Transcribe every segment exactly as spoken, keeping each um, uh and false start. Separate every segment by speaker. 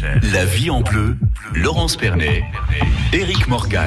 Speaker 1: La vie en bleu, Laurence Pernet, Éric Morgan.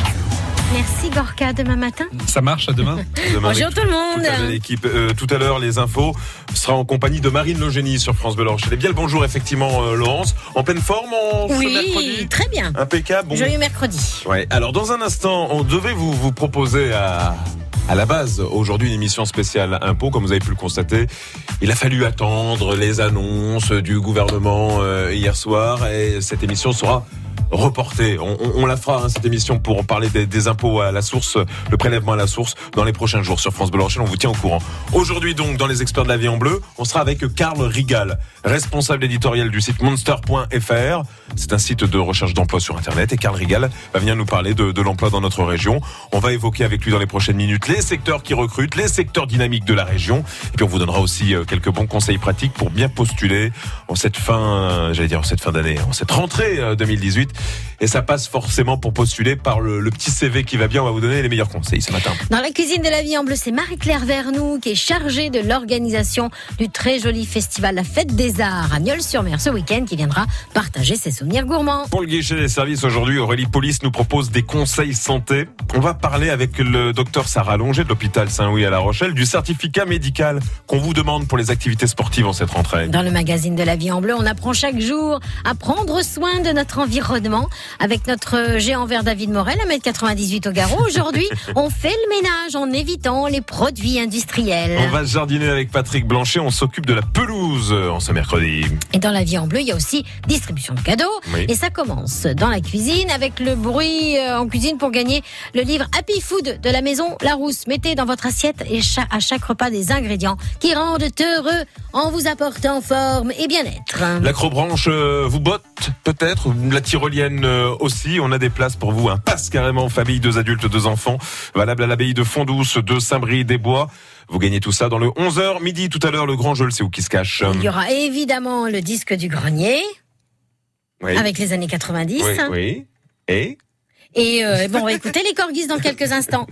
Speaker 2: Merci Gorka, demain matin.
Speaker 3: Ça marche à demain, demain
Speaker 2: Bonjour tout le monde.
Speaker 3: Tout à, l'équipe. Euh, tout à l'heure, les infos sera en compagnie de Marine Logénie sur France Bleu La Rochelle. Bien le bonjour, effectivement, euh, Laurence. En pleine forme en
Speaker 2: Oui,
Speaker 3: ce mercredi.
Speaker 2: Très bien.
Speaker 3: Impeccable. Bon.
Speaker 2: Joyeux mercredi.
Speaker 3: Ouais. Alors, dans un instant, on devait vous, vous proposer à... À la base, aujourd'hui, une émission spéciale impôt, comme vous avez pu le constater. Il a fallu attendre les annonces du gouvernement euh, hier soir et cette émission sera reportée. On, on, on la fera, hein, cette émission, pour parler des, des impôts à la source, le prélèvement à la source, dans les prochains jours sur France Bleu La Rochelle. On vous tient au courant. Aujourd'hui, donc, dans les experts de la vie en bleu, on sera avec Karl Rigal, responsable éditorial du site monster point f r. C'est un site de recherche d'emploi sur Internet. Et Karl Rigal va venir nous parler de, de l'emploi dans notre région. On va évoquer avec lui dans les prochaines minutes les secteurs qui recrutent, les secteurs dynamiques de la région. Et puis on vous donnera aussi quelques bons conseils pratiques pour bien postuler en cette fin, j'allais dire en cette fin d'année, en cette rentrée deux mille dix-huit. Et ça passe forcément pour postuler par le, le petit C V qui va bien. On va vous donner les meilleurs conseils ce matin.
Speaker 2: Dans la cuisine de la vie en bleu, c'est Marie-Claire Vernou qui est chargée de l'organisation du très joli festival La Fête des Arts à Nieul-sur-Mer ce week-end, qui viendra partager ses souvenirs gourmands.
Speaker 3: Pour le guichet des services aujourd'hui, Aurélie Police nous propose des conseils santé. On va parler avec le docteur Sarah Longer de l'hôpital Saint-Louis à La Rochelle du certificat médical qu'on vous demande pour les activités sportives en cette rentrée.
Speaker 2: Dans le magazine de la vie en bleu, on apprend chaque jour à prendre soin de notre environnement avec notre géant vert David Morel, un mètre quatre-vingt-dix-huit au garrot. Aujourd'hui, on fait le ménage en évitant les produits industriels.
Speaker 3: On va jardiner avec Patrick Blanchet, on s'occupe de la pelouse en ce mercredi.
Speaker 2: Et dans la vie en bleu, il y a aussi distribution de cadeaux. Oui. Et ça commence dans la cuisine avec le bruit en cuisine pour gagner le livre Happy Food de la maison Larousse. Mettez dans votre assiette et à chaque repas des ingrédients qui rendent heureux en vous apportant forme et bien-être.
Speaker 3: L'acrobranche vous botte peut-être, la tyrolienne aussi. On a des places pour vous, un passe carrément famille, deux adultes, deux enfants, valable à l'abbaye de Fondouce, de Saint-Brie-des-Bois. Vous gagnez tout ça dans le onze heures midi tout à l'heure. Le grand jeu, le c'est où qui se cache.
Speaker 2: Il y aura évidemment le disque du grenier, oui. Avec les années quatre-vingt-dix.
Speaker 3: Oui, oui. Et
Speaker 2: Et euh, bon, on va écouter les corgis dans quelques instants.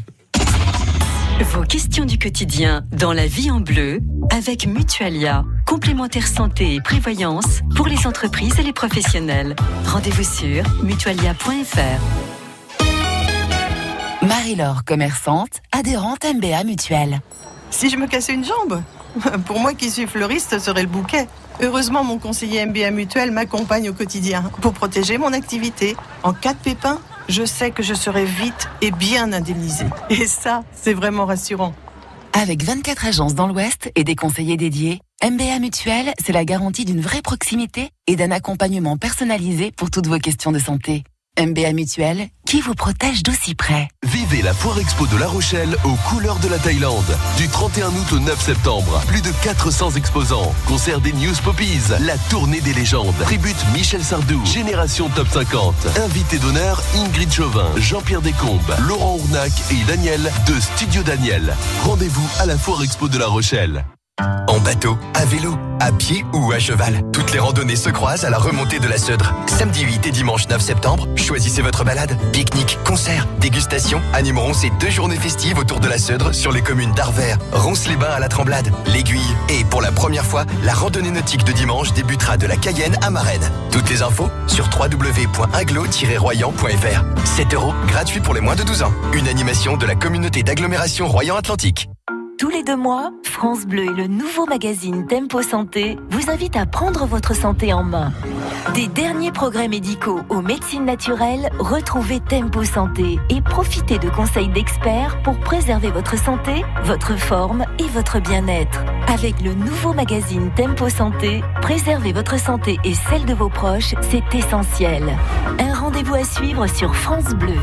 Speaker 4: Vos questions du quotidien dans la vie en bleu avec Mutualia, complémentaire santé et prévoyance pour les entreprises et les professionnels. Rendez-vous sur mutualia point f r.
Speaker 5: Marie-Laure, commerçante, adhérente M B A Mutuelle.
Speaker 6: Si je me cassais une jambe, pour moi qui suis fleuriste, ce serait le bouquet. Heureusement, mon conseiller M B A Mutuelle m'accompagne au quotidien pour protéger mon activité. En cas de pépin, je sais que je serai vite et bien indemnisée. Et ça, c'est vraiment rassurant.
Speaker 5: Avec vingt-quatre agences dans l'Ouest et des conseillers dédiés, M B A Mutuelle, c'est la garantie d'une vraie proximité et d'un accompagnement personnalisé pour toutes vos questions de santé. M B A Mutuelle, qui vous protège d'aussi près.
Speaker 7: Vivez la Foire Expo de La Rochelle aux couleurs de la Thaïlande. Du trente et un août au neuf septembre. Plus de quatre cents exposants. Concert des News Poppies. La tournée des légendes. Tribute Michel Sardou. Génération Top cinquante. Invités d'honneur Ingrid Chauvin, Jean-Pierre Descombes, Laurent Ournac et Daniel de Studio Daniel. Rendez-vous à la Foire Expo de La Rochelle.
Speaker 8: En bateau, à vélo, à pied ou à cheval, toutes les randonnées se croisent à la remontée de la Seudre. Samedi huit et dimanche neuf septembre, choisissez votre balade. Pique-nique, concerts, dégustation animeront ces deux journées festives autour de la Seudre sur les communes d'Arvert, Ronces-les-Bains à la Tremblade, l'Aiguille. Et pour la première fois, la randonnée nautique de dimanche débutera de la Cayenne à Marennes. Toutes les infos sur w w w point aglo tiret royan point f r. sept euros, gratuit pour les moins de douze ans. Une animation de la communauté d'agglomération Royan-Atlantique.
Speaker 4: Tous les deux mois, France Bleu et le nouveau magazine Tempo Santé vous invitent à prendre votre santé en main. Des derniers progrès médicaux aux médecines naturelles, retrouvez Tempo Santé et profitez de conseils d'experts pour préserver votre santé, votre forme et votre bien-être. Avec le nouveau magazine Tempo Santé, préserver votre santé et celle de vos proches, c'est essentiel. Un rendez-vous à suivre sur France Bleu.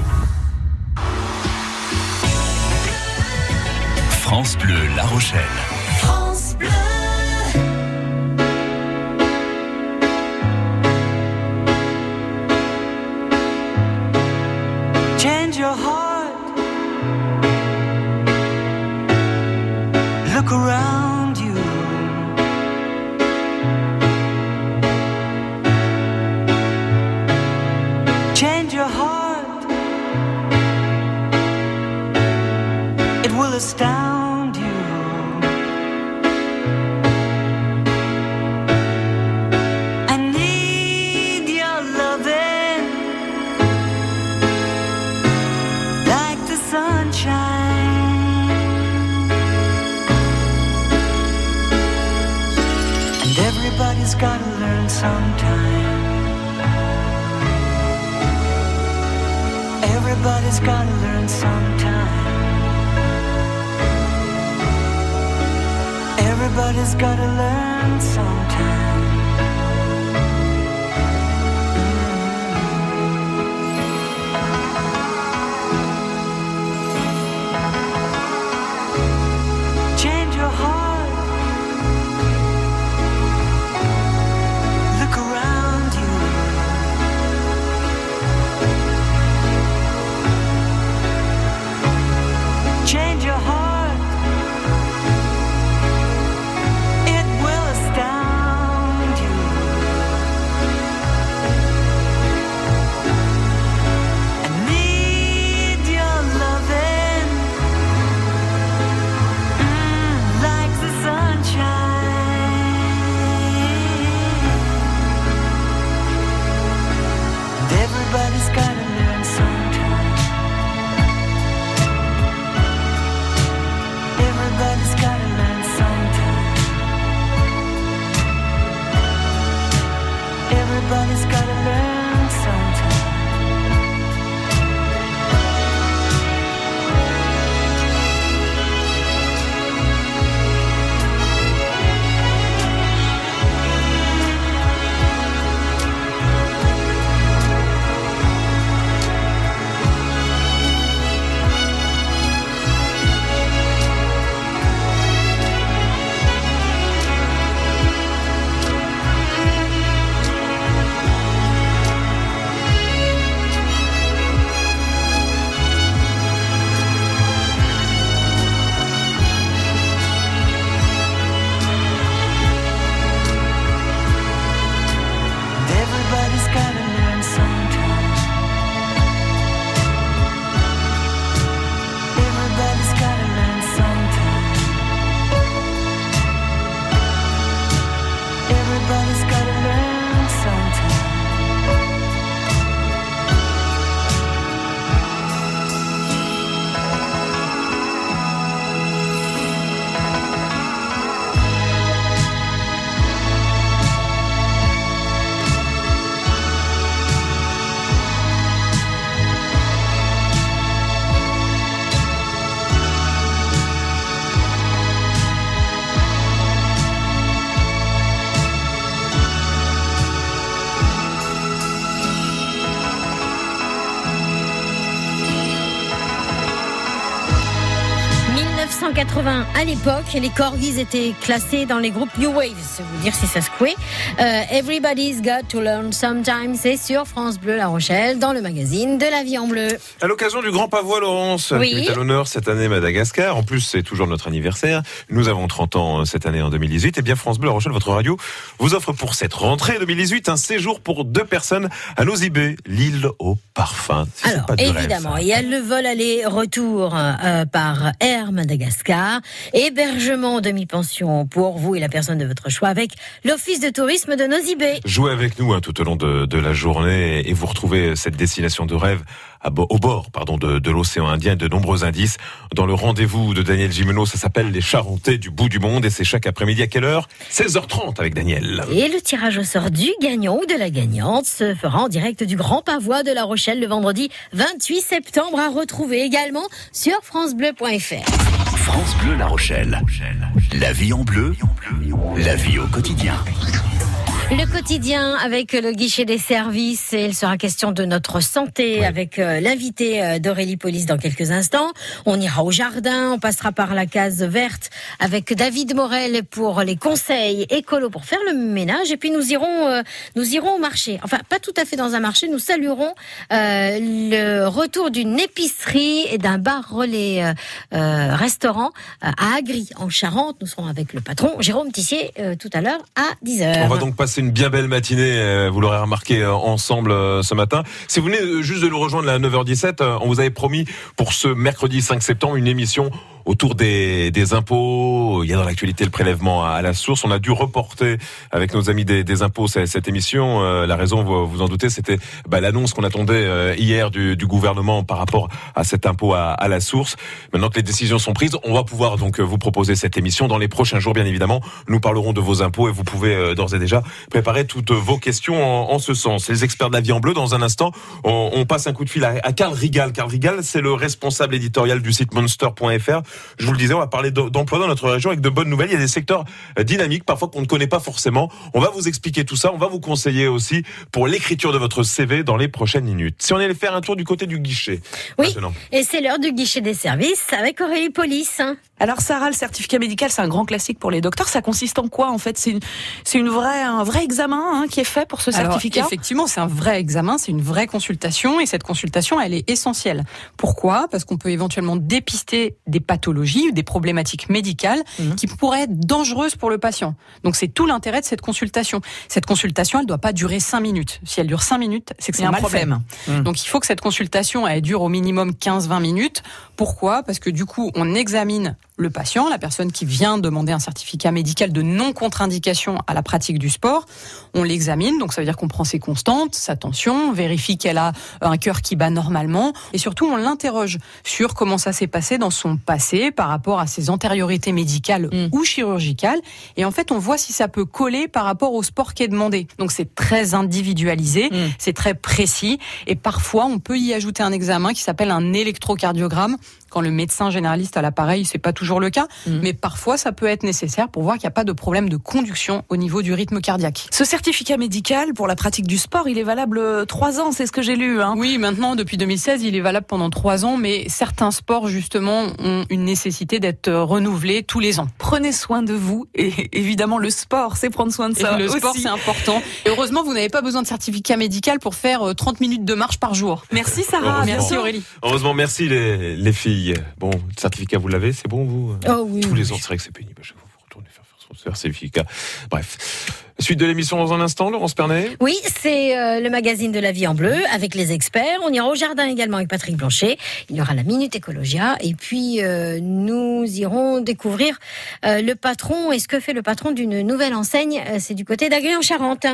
Speaker 1: France Bleu La Rochelle.
Speaker 9: France Bleu.
Speaker 10: Change your heart. Look around you. Change your heart. It will astound. I need gotta learn sometime. Everybody's gotta learn sometime. Everybody's gotta learn sometime. Mm-hmm. Change your heart. Look around you. Change your heart. Everybody's gotta learn sometime. Everybody's gotta learn sometime. Everybody's gotta learn sometime. Everybody's gotta learn sometime. Everybody's gotta learn sometime. Everybody's gotta learn sometime.
Speaker 2: mille neuf cent quatre-vingts, à l'époque, les corgis étaient classés dans les groupes New Wave, c'est vous dire si ça secouait. Euh, Everybody's Got to Learn Sometime, c'est sur France Bleu La Rochelle, dans le magazine de La Vie en Bleu.
Speaker 3: À l'occasion du Grand Pavois, Laurence,
Speaker 2: oui.
Speaker 3: qui est à l'honneur cette année Madagascar. En plus, c'est toujours notre anniversaire. Nous avons trente ans cette année en deux mille dix-huit. Et bien, France Bleu La Rochelle, votre radio, vous offre pour cette rentrée deux mille dix-huit un séjour pour deux personnes à Nosy-Be, l'île au parfum. Si
Speaker 2: Alors,
Speaker 3: pas
Speaker 2: évidemment,
Speaker 3: rêve,
Speaker 2: il y a le vol aller-retour euh, par Air Madagascar, hébergement demi-pension pour vous et la personne de votre choix avec l'Office de tourisme de Nosy-Be.
Speaker 3: Jouez avec nous hein, tout au long de, de la journée et vous retrouvez cette destination de rêve à, au bord pardon, de, de l'océan Indien, de nombreux indices. Dans le rendez-vous de Daniel Gimeno, ça s'appelle Les Charentais du bout du monde et c'est chaque après-midi à quelle heure ? seize heures trente avec Daniel.
Speaker 2: Et le tirage au sort du gagnant ou de la gagnante se fera en direct du Grand Pavois de La Rochelle le vendredi vingt-huit septembre, à retrouver également sur francebleu point f r.
Speaker 1: France Bleu La Rochelle. La vie en bleu, la vie au quotidien.
Speaker 2: Le quotidien avec le guichet des services, et il sera question de notre santé oui. avec euh, l'invité euh, d'Aurélie Police dans quelques instants. On ira au jardin, on passera par la case verte avec David Morel pour les conseils écolos pour faire le ménage, et puis nous irons euh, nous irons au marché. Enfin, pas tout à fait dans un marché, nous saluerons euh, le retour d'une épicerie et d'un bar relais euh, euh, restaurant euh, à Agri en Charente. Nous serons avec le patron Jérôme Tissier euh, tout à l'heure à dix heures.
Speaker 3: On va donc passer une bien belle matinée, vous l'aurez remarqué ensemble ce matin. Si vous venez juste de nous rejoindre à neuf heures dix-sept, on vous avait promis pour ce mercredi cinq septembre une émission autour des, des impôts. Il y a dans l'actualité le prélèvement à la source. On a dû reporter avec nos amis des, des impôts cette, cette émission. Euh, la raison, vous vous en doutez, c'était bah, l'annonce qu'on attendait euh, hier du, du gouvernement par rapport à cet impôt à, à la source. Maintenant que les décisions sont prises, on va pouvoir donc vous proposer cette émission dans les prochains jours, bien évidemment. Nous parlerons de vos impôts et vous pouvez euh, d'ores et déjà préparer toutes vos questions en, en ce sens. Les experts de la vie en bleu, dans un instant, on, on passe un coup de fil à, à Karl Rigal. Karl Rigal, c'est le responsable éditorial du site monster point f r. Je vous le disais, on va parler d'emploi dans notre région avec de bonnes nouvelles. Il y a des secteurs dynamiques, parfois qu'on ne connaît pas forcément. On va vous expliquer tout ça. On va vous conseiller aussi pour l'écriture de votre C V dans les prochaines minutes. Si on allait faire un tour du côté du guichet.
Speaker 2: Oui,
Speaker 3: maintenant.
Speaker 2: Et c'est l'heure du guichet des services avec Aurélie Polis.
Speaker 9: Alors Sarah, le certificat médical, c'est un grand classique pour les docteurs. Ça consiste en quoi en fait? C'est une, c'est une vraie, un vrai examen hein, qui est fait pour ce certificat.
Speaker 11: Alors, effectivement, c'est un vrai examen, c'est une vraie consultation et cette consultation, elle est essentielle. Pourquoi? Parce qu'on peut éventuellement dépister des pathologies ou des problématiques médicales mmh. qui pourraient être dangereuses pour le patient. Donc c'est tout l'intérêt de cette consultation. Cette consultation, elle ne doit pas durer cinq minutes. Si elle dure cinq minutes, c'est que c'est
Speaker 9: un
Speaker 11: mal
Speaker 9: problème.
Speaker 11: fait. Mmh. Donc il faut que cette consultation, elle dure au minimum quinze à vingt minutes. Pourquoi? Parce que du coup, on examine le patient, la personne qui vient demander un certificat médical de non-contre-indication à la pratique du sport. On l'examine, donc ça veut dire qu'on prend ses constantes, sa tension, vérifie qu'elle a un cœur qui bat normalement et surtout on l'interroge sur comment ça s'est passé dans son passé par rapport à ses antériorités médicales mmh. ou chirurgicales et en fait on voit si ça peut coller par rapport au sport qui est demandé. Donc c'est très individualisé, mmh. c'est très précis et parfois on peut y ajouter un examen qui s'appelle un électrocardiogramme. Quand le médecin généraliste a l'appareil, c'est pas toujours le cas, mmh. mais parfois ça peut être nécessaire pour voir qu'il n'y a pas de problème de conduction au niveau du rythme cardiaque.
Speaker 9: Ce certificat médical pour la pratique du sport, il est valable trois ans, c'est ce que j'ai lu. Hein.
Speaker 11: Oui, maintenant, depuis deux mille seize, il est valable pendant trois ans, mais certains sports, justement, ont une nécessité d'être renouvelés tous les ans.
Speaker 9: Prenez soin de vous, et évidemment, le sport, c'est prendre soin de ça.
Speaker 11: Et le
Speaker 9: aussi.
Speaker 11: sport, c'est important. Et heureusement, vous n'avez pas besoin de certificat médical pour faire trente minutes de marche par jour.
Speaker 9: Merci Sarah.
Speaker 11: Merci Aurélie.
Speaker 3: Heureusement, merci les, les filles. Bon, le certificat, vous l'avez, c'est bon, vous?
Speaker 2: Oh oui.
Speaker 3: Tous les ans, c'est vrai que c'est pénible. Je vais vous retourner faire, faire son certificat. Bref. Suite de l'émission dans un instant, Laurence Pernet.
Speaker 2: Oui, c'est euh, le magazine de la vie en bleu avec les experts. On ira au jardin également avec Patrick Blanchet. Il y aura la Minute Écologia. Et puis, euh, nous irons découvrir euh, le patron et ce que fait le patron d'une nouvelle enseigne. Euh, c'est du côté d'Aguet en Charente.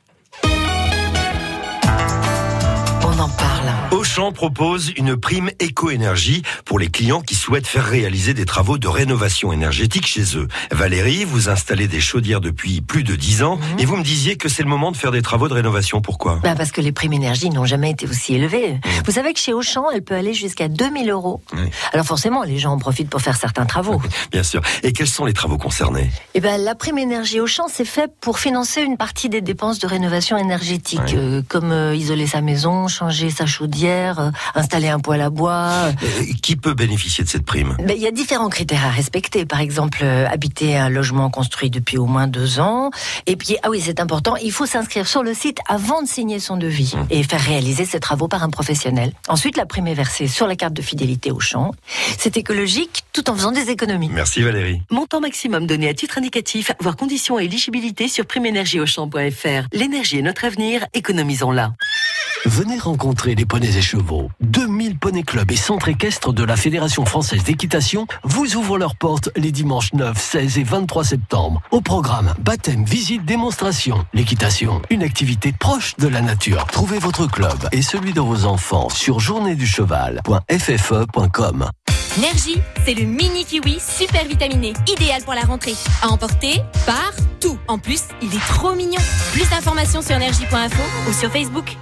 Speaker 12: On en parle. Auchan propose une prime éco-énergie pour les clients qui souhaitent faire réaliser des travaux de rénovation énergétique chez eux. Valérie, vous installez des chaudières depuis plus de dix ans mmh. et vous me disiez que c'est le moment de faire des travaux de rénovation. Pourquoi ?
Speaker 13: Bah parce que les primes énergie n'ont jamais été aussi élevées. Mmh. Vous savez que chez Auchan, elle peut aller jusqu'à deux mille euros. Mmh. Alors forcément, les gens en profitent pour faire certains travaux.
Speaker 12: Bien sûr. Et quels sont les travaux concernés ?
Speaker 13: Eh ben, la prime énergie Auchan, c'est fait pour financer une partie des dépenses de rénovation énergétique, oui. euh, comme euh, isoler sa maison, changer sa chaudière, euh, installer un poêle à bois.
Speaker 12: Euh, qui peut bénéficier de cette prime ?
Speaker 13: Ben, il y a différents critères à respecter. Par exemple, euh, habiter un logement construit depuis au moins deux ans. Et puis, ah oui, c'est important, il faut s'inscrire sur le site avant de signer son devis mmh. et faire réaliser ses travaux par un professionnel. Ensuite, la prime est versée sur la carte de fidélité Auchan. C'est écologique tout en faisant des économies.
Speaker 12: Merci Valérie.
Speaker 14: Montant maximum donné à titre indicatif, voire conditions et éligibilité sur prime énergie auchan point f r. L'énergie est notre avenir, économisons-la.
Speaker 15: Venez rencontrer les poneys et chevaux. deux mille poneys clubs et centres équestres de la Fédération française d'équitation vous ouvrent leurs portes les dimanches neuf, seize et vingt-trois septembre. Au programme, baptême, visite, démonstration. L'équitation, une activité proche de la nature. Trouvez votre club et celui de vos enfants sur journée du cheval point f f e point com.
Speaker 16: Nergy, c'est le mini kiwi super vitaminé, idéal pour la rentrée. À emporter partout. En plus, il est trop mignon. Plus d'informations sur nergy point info ou sur Facebook.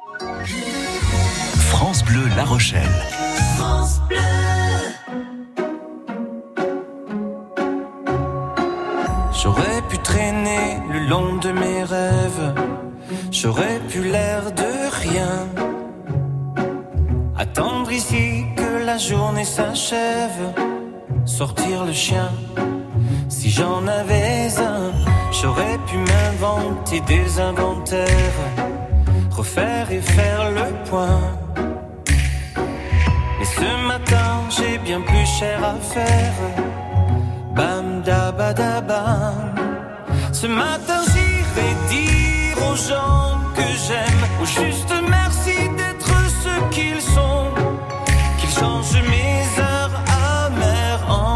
Speaker 1: France Bleu La Rochelle.
Speaker 10: France Bleu.
Speaker 17: J'aurais pu traîner le long de mes rêves. J'aurais pu l'air de rien. Attendre ici que la journée s'achève. Sortir le chien. Si j'en avais un, j'aurais pu m'inventer des inventaires. Refaire et faire le point. Mais ce matin, j'ai bien plus cher à faire. Bam da ba da bam. Ce matin, j'irai dire aux gens que j'aime, au juste merci d'être ce qu'ils sont. Qu'ils changent mes heures amères en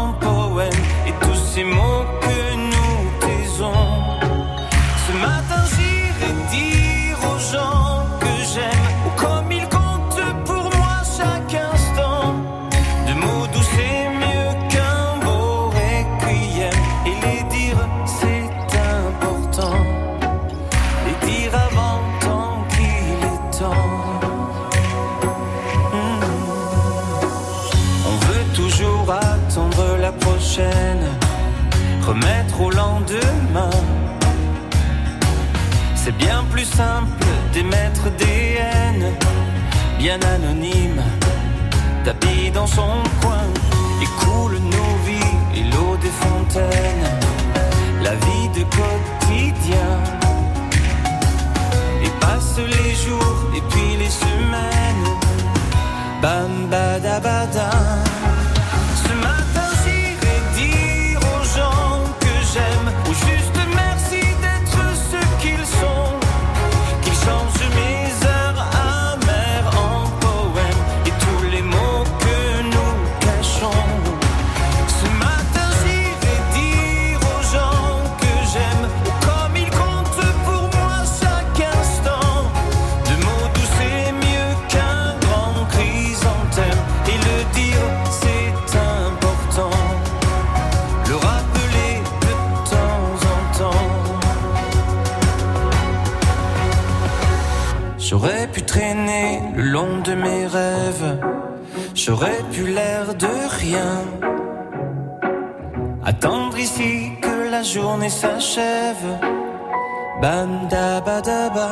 Speaker 17: C'est bien plus simple d'émettre des haines, bien anonymes, tapis dans son coin, et coule nos vies et l'eau des fontaines, la vie de quotidien. Et passent les jours et puis les semaines, bam badabada. Ce matin j'irai dire aux gens que j'aime, ou juste merci d'être ce qu'ils sont, qu'ils changent mes heures amères en poèmes et tous les mots que nous cachons. Ce matin j'irai dire aux gens que j'aime, comme ils comptent pour moi chaque instant. De mots doux c'est mieux qu'un grand chrysanthème, et le dire c'est important, le rappeler de temps en temps. J'aurais pu traîner le long de mes rêves, j'aurais pu l'air de rien, attendre ici que la journée s'achève, bam dabadaba.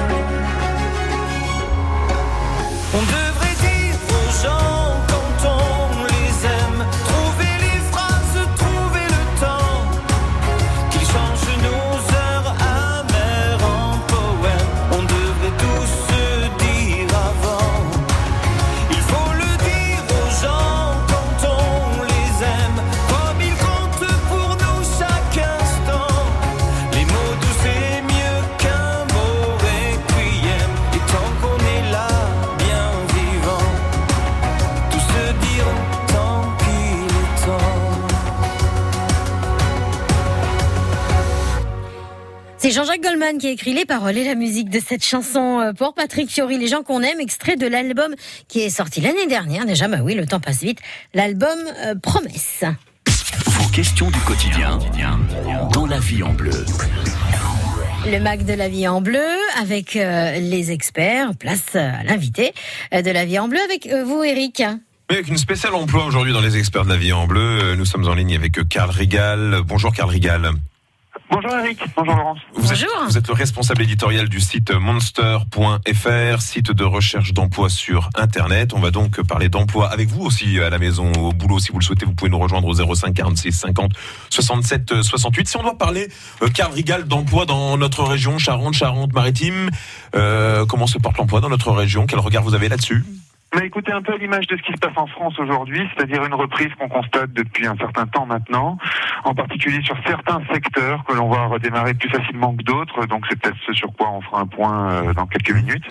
Speaker 17: On devrait dire aux gens quand on les aime, trouver les phrases, trouver le temps, qu'ils changent nos heures amères en poèmes. On devrait tous se dire avant. Il faut le dire aux gens quand on les aime, comme ils comptent pour nous chaque instant. Les mots doux c'est mieux qu'un mot requiem, et tant qu'on est là, bien vivant, tout se dire tant qu'il est temps.
Speaker 2: C'est Jean-Jacques Goldman qui a écrit les paroles et la musique de cette chanson euh, pour Patrick Fiori, Les gens qu'on aime, extrait de l'album qui est sorti l'année dernière déjà. Bah oui, le temps passe vite. L'album euh, Promesse.
Speaker 1: Vos questions du quotidien dans La Vie en Bleu.
Speaker 2: Le Mac de La Vie en Bleu avec euh, les experts. Place à l'invité euh, de La Vie en Bleu avec euh, vous, Eric.
Speaker 3: Oui, avec une spéciale emploi aujourd'hui dans les experts de La Vie en Bleu. Euh, Nous sommes en ligne avec Karl Rigal. Bonjour Karl Rigal.
Speaker 18: Bonjour Eric, bonjour Laurence.
Speaker 3: Vous êtes, vous êtes le responsable éditorial du site monster point f r, site de recherche d'emploi sur Internet. On va donc parler d'emploi avec vous aussi à la maison, au boulot. Si vous le souhaitez, vous pouvez nous rejoindre au zéro cinq quarante-six cinquante soixante-sept soixante-huit. Si on doit parler, euh, Karl Rigal, d'emploi dans notre région, Charente, Charente-Maritime, euh, comment se porte l'emploi dans notre région? Quel regard vous avez là-dessus?
Speaker 18: Mais écoutez, un peu à l'image de ce qui se passe en France aujourd'hui, c'est-à-dire une reprise qu'on constate depuis un certain temps maintenant, en particulier sur certains secteurs que l'on voit redémarrer plus facilement que d'autres, donc c'est peut-être ce sur quoi on fera un point euh, dans quelques minutes.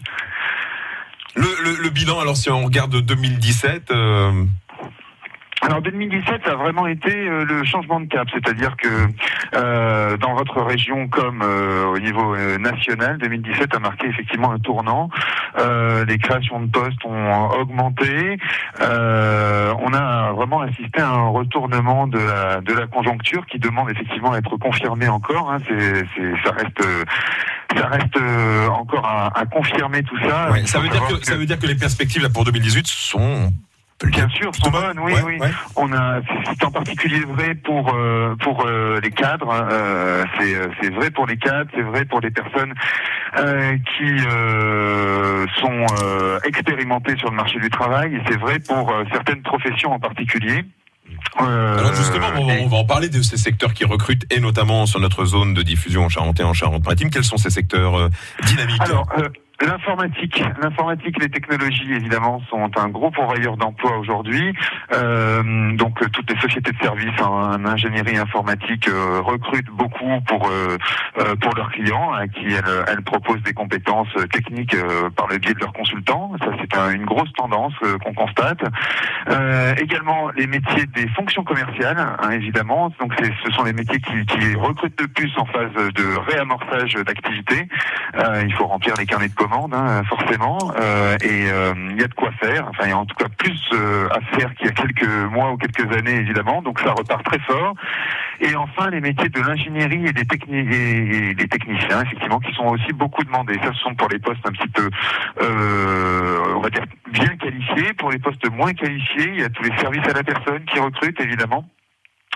Speaker 3: Le, le, le bilan, alors si on regarde deux mille dix-sept... Euh...
Speaker 18: Alors deux mille dix-sept, ça a vraiment été euh, le changement de cap, c'est-à-dire que euh, dans votre région comme euh, au niveau euh, national, deux mille dix-sept a marqué effectivement un tournant. Euh, les créations de postes ont augmenté. Euh, on a vraiment assisté à un retournement de la, de la conjoncture qui demande effectivement à être confirmé encore. Hein. C'est, c'est, ça reste... Euh, Ça reste euh, encore à, à confirmer tout ça.
Speaker 3: Ouais, ça veut dire que, que ça veut dire que les perspectives là pour deux mille dix-huit sont
Speaker 18: bien sûr sont bonnes. Oui,
Speaker 3: ouais,
Speaker 18: oui.
Speaker 3: Ouais.
Speaker 18: On a, c'est en particulier vrai pour euh, pour euh, les cadres. Euh, c'est c'est vrai pour les cadres, c'est vrai pour les personnes euh, qui euh, sont euh, expérimentées sur le marché du travail, et c'est vrai pour euh, certaines professions en particulier.
Speaker 3: Euh, Alors justement, on va, on va en parler de ces secteurs qui recrutent, et notamment sur notre zone de diffusion en Charente et en Charente-Maritime. Quels sont ces secteurs euh, dynamiques?
Speaker 18: Alors, euh, L'informatique, l'informatique, les technologies évidemment sont un gros pourvoyeur d'emploi aujourd'hui. Euh, donc toutes les sociétés de services en ingénierie informatique euh, recrutent beaucoup pour euh, euh, pour leurs clients, à qui elles, elles proposent des compétences techniques euh, par le biais de leurs consultants. Ça c'est un, une grosse tendance euh, qu'on constate. Euh, également les métiers des fonctions commerciales, hein, évidemment. Donc c'est, ce sont les métiers qui, qui recrutent le plus en phase de réamorçage d'activité. Euh, il faut remplir les carnets de commandes. Hein, forcément, euh, et il euh, y a de quoi faire. Enfin, il y a en tout cas plus euh, à faire qu'il y a quelques mois ou quelques années, évidemment. Donc, ça repart très fort. Et enfin, les métiers de l'ingénierie et des, techni- et des techniciens, effectivement, qui sont aussi beaucoup demandés. Ça, ce sont pour les postes un petit peu, euh, on va dire, bien qualifiés. Pour les postes moins qualifiés, il y a tous les services à la personne qui recrutent, évidemment.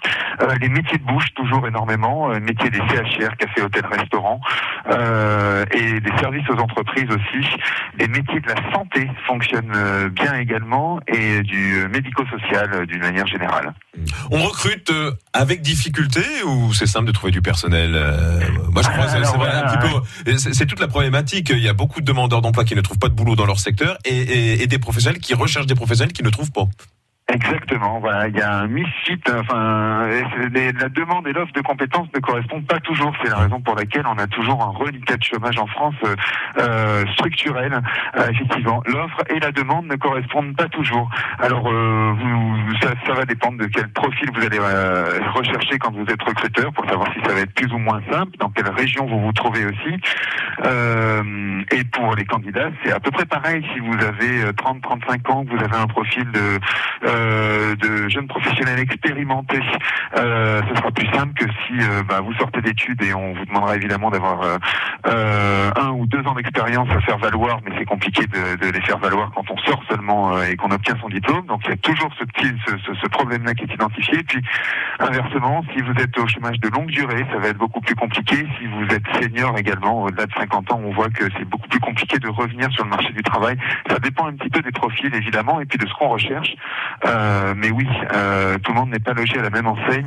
Speaker 18: Euh, les métiers de bouche, toujours énormément. Euh, métiers des C H R, café, hôtel, restaurant. Euh, et des services aux entreprises aussi. Les métiers de la santé fonctionnent euh, bien également. Et du médico-social euh, d'une manière générale.
Speaker 3: On recrute euh, avec difficulté ou c'est simple de trouver du personnel euh, Moi je crois que c'est, c'est vrai un petit peu. C'est, c'est toute la problématique. Il y a beaucoup de demandeurs d'emploi qui ne trouvent pas de boulot dans leur secteur et, et, et des professionnels qui recherchent des professionnels qui ne trouvent pas.
Speaker 18: Exactement, voilà, il y a un misfit, enfin, les, la demande et l'offre de compétences ne correspondent pas toujours. C'est la raison pour laquelle on a toujours un reliquat de chômage en France euh, structurel. Euh, effectivement, l'offre et la demande ne correspondent pas toujours. Alors, euh, vous, ça, ça va dépendre de quel profil vous allez euh, rechercher quand vous êtes recruteur, pour savoir si ça va être plus ou moins simple, dans quelle région vous vous trouvez aussi. Euh, et pour les candidats, c'est à peu près pareil. Si vous avez trente à trente-cinq ans, que vous avez un profil de euh, de jeunes professionnels expérimentés, euh, ce sera plus simple que si euh, bah, vous sortez d'études et on vous demandera évidemment d'avoir euh, euh, un ou deux ans d'expérience à faire valoir, mais c'est compliqué de, de les faire valoir quand on sort seulement euh, et qu'on obtient son diplôme. Donc il y a toujours ce petit ce, ce, ce problème-là qui est identifié. Et puis inversement, si vous êtes au chômage de longue durée, ça va être beaucoup plus compliqué. Si vous êtes senior également, au-delà de cinquante ans, on voit que c'est beaucoup plus compliqué de revenir sur le marché du travail. Ça dépend un petit peu des profils évidemment et puis de ce qu'on recherche. Euh, mais oui, euh, tout le monde n'est pas logé à la même enseigne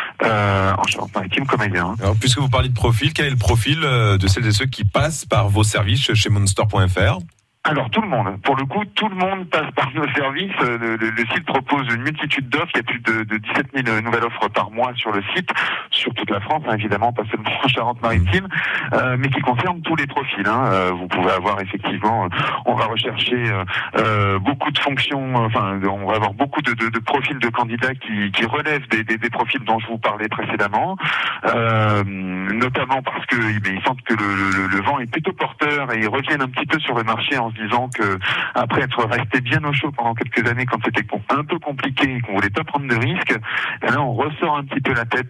Speaker 18: euh, en Charente-Maritime comme ailleurs. Hein.
Speaker 3: Alors, puisque vous parlez de profil, quel est le profil de celles et ceux qui passent par vos services chez monster point f r ?
Speaker 18: Alors tout le monde, pour le coup, tout le monde passe par nos services. Le, le, le site propose une multitude d'offres. Il y a plus de, de dix-sept mille nouvelles offres par mois sur le site, sur toute la France, hein, évidemment, pas seulement en Charente-Maritime, euh, mais qui concerne tous les profils. Hein. Euh, vous pouvez avoir effectivement, on va rechercher euh, beaucoup de fonctions, enfin, on va avoir beaucoup de, de, de profils de candidats qui, qui relèvent des, des, des profils dont je vous parlais précédemment, euh, notamment parce que eh ils sentent que le, le, le vent est plutôt porteur et ils reviennent un petit peu sur le marché en se disant que après être resté bien au chaud pendant quelques années quand c'était un peu compliqué et qu'on voulait pas prendre de risques, là on ressort un petit peu la tête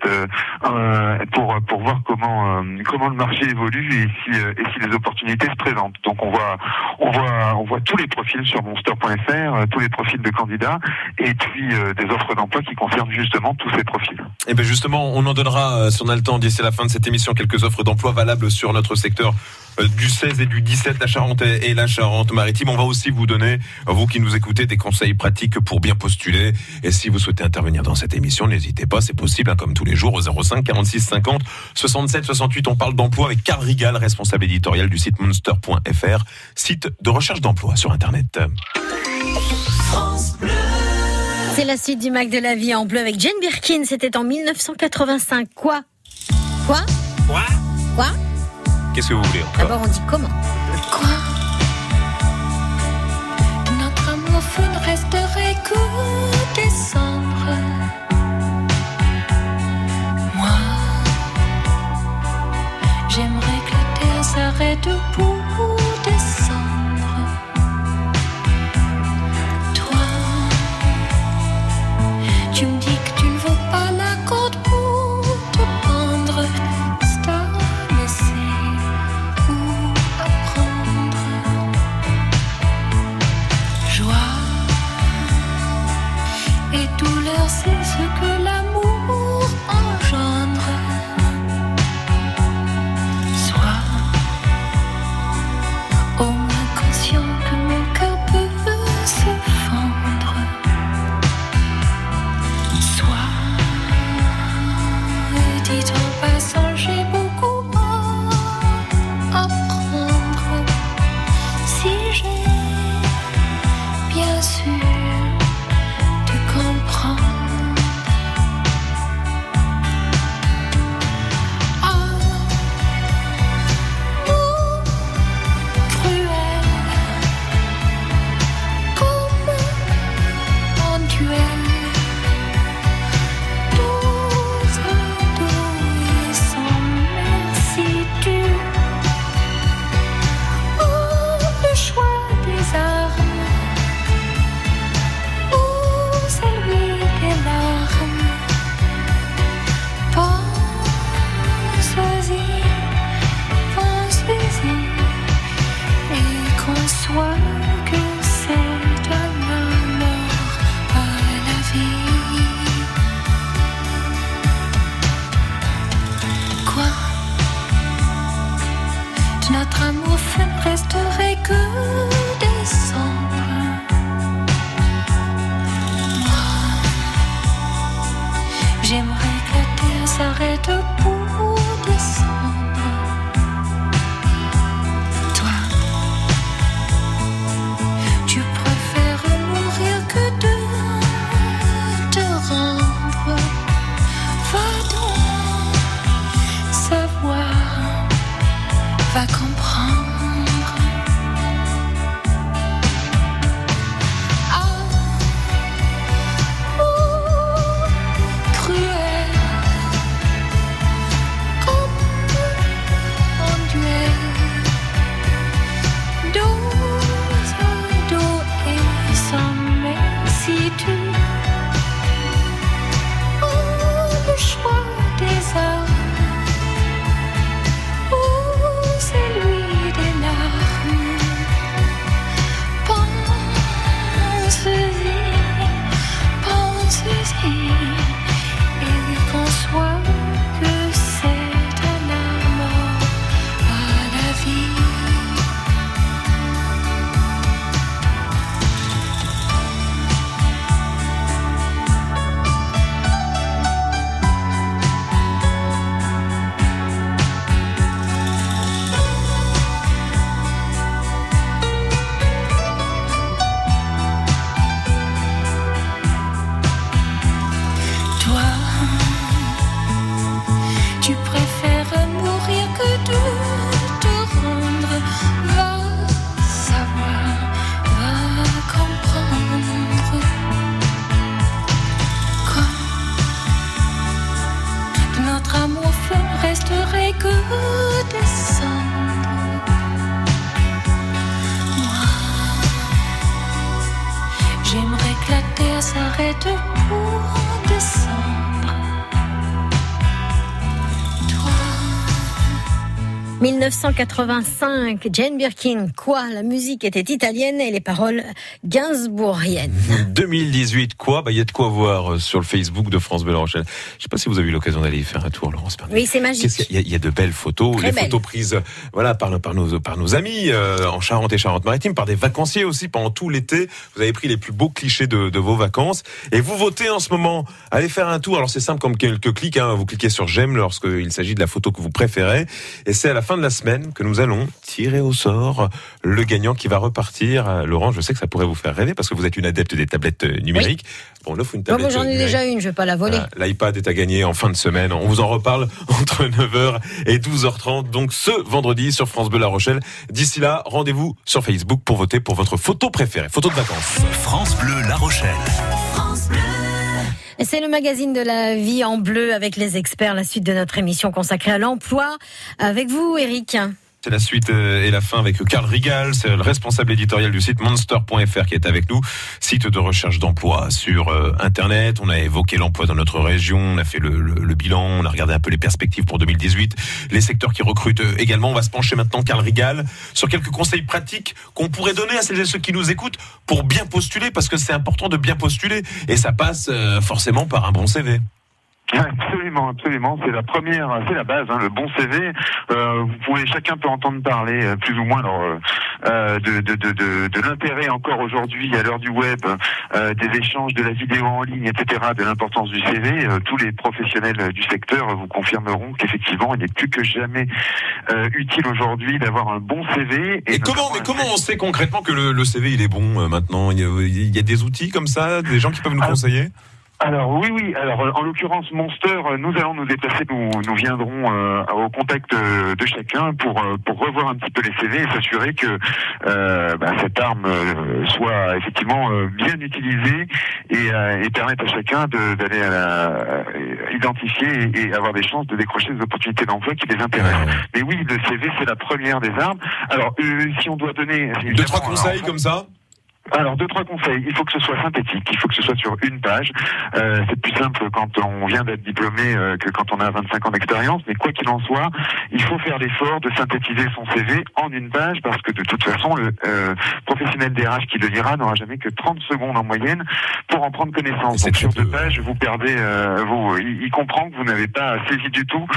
Speaker 18: euh, pour pour voir comment euh, comment le marché évolue et si euh, et si les opportunités se présentent. Donc on voit on voit on voit tous les profils sur monster point f r, euh, tous les profils de candidats et puis euh, des offres d'emploi qui concernent justement tous ces profils.
Speaker 3: Et bien justement, on en donnera si on a le temps d'ici la fin de cette émission quelques offres d'emploi valables sur notre secteur du seize et du dix-sept, la Charente et la Charente-Maritime. On va aussi vous donner, vous qui nous écoutez, des conseils pratiques pour bien postuler. Et si vous souhaitez intervenir dans cette émission, n'hésitez pas, c'est possible, hein, comme tous les jours, au zéro cinq quarante-six cinquante soixante-sept soixante-huit. On parle d'emploi avec Karl Rigal, responsable éditorial du site monster point f r, site de recherche d'emploi sur Internet.
Speaker 2: France Bleu. C'est la suite du Mac de la vie en bleu avec Jane Birkin. C'était en dix-neuf cent quatre-vingt-cinq. Quoi Quoi
Speaker 3: Quoi
Speaker 2: Quoi
Speaker 3: Qu'est-ce que vous voulez encore ?
Speaker 2: D'abord, on dit comment ?
Speaker 10: Quoi ? Notre amour fou ne resterait que des cendres. Moi, j'aimerais que la terre s'arrête pour descendre. Toi, tu me dis que tu ne vaux pas la corde pour te pendre. Douleur, c'est ce que l'amour engendre. Sois au moins conscient que mon cœur peut se fendre. Sois, dit en passant, j'ai beaucoup à apprendre. Si j'ai bien sûr debout en décembre.
Speaker 2: dix-neuf cent quatre-vingt-cinq, Jane Birkin, quoi? La musique était italienne et les paroles gainsbourgiennes.
Speaker 3: deux mille dix-huit, quoi? Bah, il y a de quoi voir sur le Facebook de France Bleu La Rochelle. Je sais pas si vous avez eu l'occasion d'aller y faire un tour, Laurence Bernier.
Speaker 2: Oui, c'est magique.
Speaker 3: Il y, a, il y a de belles photos,
Speaker 2: Très
Speaker 3: les
Speaker 2: belle.
Speaker 3: photos prises, voilà, par, par nos, par nos amis, euh, en Charente et Charente-Maritime, par des vacanciers aussi pendant tout l'été. Vous avez pris les plus beaux clichés de, de vos vacances et vous votez en ce moment. Allez faire un tour. Alors, c'est simple comme quelques clics, hein. Vous cliquez sur j'aime lorsqu'il s'agit de la photo que vous préférez et c'est à la fin de la semaine que nous allons tirer au sort le gagnant qui va repartir. Laurent, je sais que ça pourrait vous faire rêver parce que vous êtes une adepte des tablettes numériques. Oui. Bon, on offre une tablette
Speaker 2: Moi, j'en ai
Speaker 3: numérique.
Speaker 2: déjà une, je vais pas la voler.
Speaker 3: Voilà, L'iPad est à gagner en fin de semaine. On vous en reparle entre neuf heures et douze heures trente, donc ce vendredi sur France Bleu La Rochelle. D'ici là, rendez-vous sur Facebook pour voter pour votre photo préférée, photo de vacances.
Speaker 1: France Bleu La Rochelle.
Speaker 2: France Bleu. Et c'est le magazine de la vie en bleu avec les experts, la suite de notre émission consacrée à l'emploi. Avec vous, Eric.
Speaker 3: C'est la suite et la fin avec Karl Rigal, c'est le responsable éditorial du site monster point f r qui est avec nous, site de recherche d'emploi sur euh, Internet. On a évoqué l'emploi dans notre région, on a fait le, le, le bilan, on a regardé un peu les perspectives pour deux mille dix-huit, les secteurs qui recrutent également. On va se pencher maintenant, Karl Rigal, sur quelques conseils pratiques qu'on pourrait donner à celles et ceux qui nous écoutent pour bien postuler, parce que c'est important de bien postuler et ça passe euh, forcément par un bon C V.
Speaker 18: Absolument, absolument. C'est la première, c'est la base, hein, le bon C V. Euh, vous pouvez, chacun peut entendre parler euh, plus ou moins alors, euh, de, de, de, de, de l'intérêt encore aujourd'hui à l'heure du web, euh, des échanges, de la vidéo en ligne, et cetera, de l'importance du C V. Euh, tous les professionnels du secteur vous confirmeront qu'effectivement, il est plus que jamais euh, utile aujourd'hui d'avoir un bon C V.
Speaker 3: Et, et comment, mais comment on sait concrètement que le, le C V il est bon euh, maintenant? Il y, a, il y a des outils comme ça, des gens qui peuvent nous
Speaker 18: Alors,
Speaker 3: conseiller?
Speaker 18: Alors oui, oui. Alors en l'occurrence Monster, nous allons nous déplacer, nous, nous viendrons euh, au contact euh, de chacun pour euh, pour revoir un petit peu les C V et s'assurer que euh, bah, cette arme euh, soit effectivement euh, bien utilisée et, euh, et permette à chacun de, d'aller à la, euh, identifier et, et avoir des chances de décrocher des opportunités d'emploi qui les intéressent. Ouais. Mais oui, le C V c'est la première des armes. Alors euh, si on doit donner
Speaker 3: deux trois conseils alors, comme ça.
Speaker 18: Alors, deux, trois conseils. Il faut que ce soit synthétique. Il faut que ce soit sur une page. Euh, c'est plus simple quand on vient d'être diplômé euh, que quand on a vingt-cinq ans d'expérience. Mais quoi qu'il en soit, il faut faire l'effort de synthétiser son C V en une page parce que de toute façon, le euh, professionnel D R H qui le lira n'aura jamais que trente secondes en moyenne pour en prendre connaissance. Donc, sur deux pages, vous perdez, euh, vous, il, il comprend que vous n'avez pas saisi du tout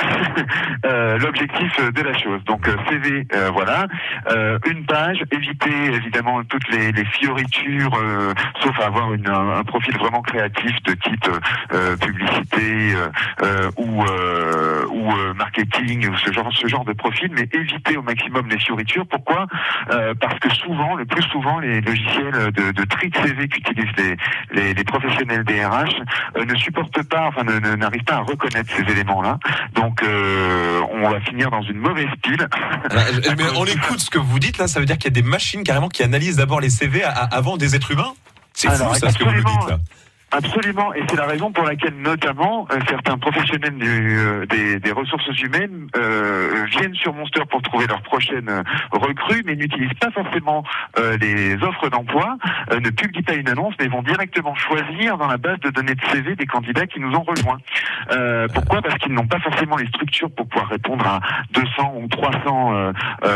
Speaker 18: euh, l'objectif de la chose. Donc, euh, C V, euh, voilà. Euh, une page. Évitez, évidemment, toutes les, les fioritures, euh, sauf à avoir une, un, un profil vraiment créatif de type euh, publicité euh, ou, euh, ou euh, marketing, ou ce genre, ce genre de profil, mais évitez au maximum les fioritures. Pourquoi ? euh, Parce que souvent, le plus souvent, les logiciels de, de tri de C V qu'utilisent les, les, les professionnels D R H euh, ne supportent pas, enfin ne, ne, n'arrivent pas à reconnaître ces éléments-là. Donc, euh, on va finir dans une mauvaise pile.
Speaker 3: Alors, mais on écoute ce que vous dites là, ça veut dire qu'il y a des machines carrément qui analysent d'abord les C V à, à, avant des êtres humains. C'est fou, ça, ce que vous nous dites là.
Speaker 18: Absolument, et c'est la raison pour laquelle notamment euh, certains professionnels du, euh, des, des ressources humaines euh, viennent sur Monster pour trouver leur prochaine euh, recrue, mais n'utilisent pas forcément euh, les offres d'emploi, euh, ne publient pas une annonce, mais vont directement choisir dans la base de données de C V des candidats qui nous ont rejoints. Euh, pourquoi ? Parce qu'ils n'ont pas forcément les structures pour pouvoir répondre à deux cents ou trois cents euh,